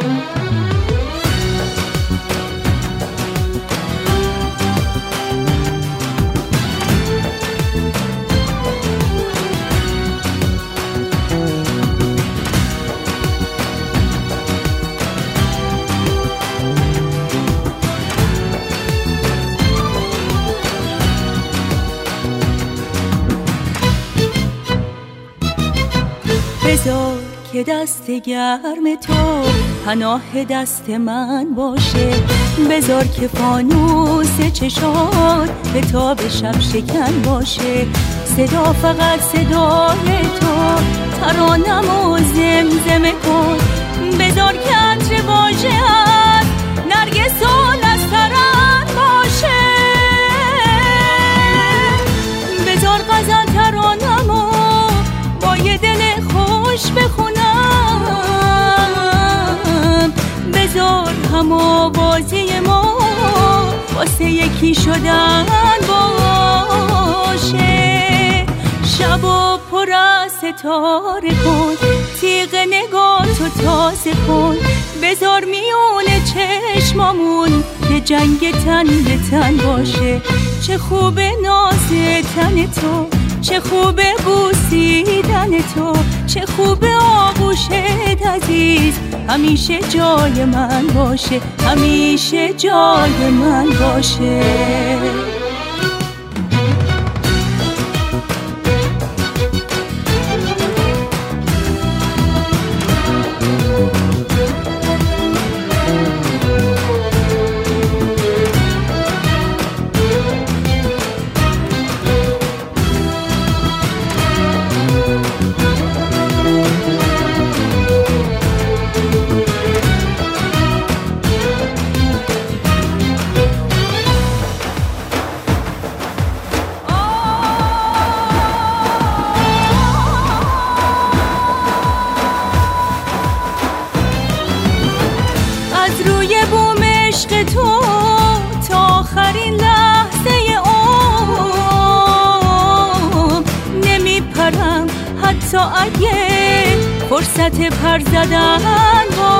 بذار که دست گرم تو پناه دست من باشه، بذار که فانوس چشات به تاب شب شکن باشه، صدا فقط صدای تو ترانمو زمزمه کن، بذار که عطر واژه‌ات نرگس و نسترن باشه، بذار غزل ترانمو با یه دل خوش بخونم، بذار هم آوازه ما واسه یکی شدن باشه، شبو پر از ستاره کن، تیغ نگاهتو تازه کن، بذار میونه چشمامون یه جنگ تن به تن باشه، چه خوبه ناز تن تو، چه خوبه بوسیدن تو، چه خوبه آغوشت عزیز همیشه جای من باشه، همیشه جای من باشه. روی بوم عشق تو تا آخرین لحظه عمر نمیپرم، حتی اگه فرصت پر زدن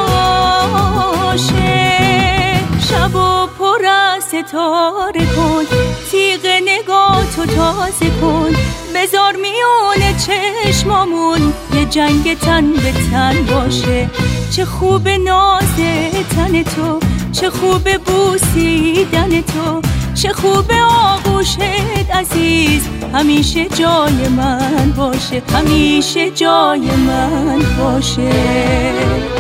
باشه، شبو پر از ستاره کن، تیغ نگاهتو تازه کن، بذار میونه چشمامون یه جنگ تن به تن باشه، چه خوب ناز تن تو، چه خوب بوسیدن تو، چه خوب آغوشت عزیز همیشه جای من باشه، همیشه جای من باشه.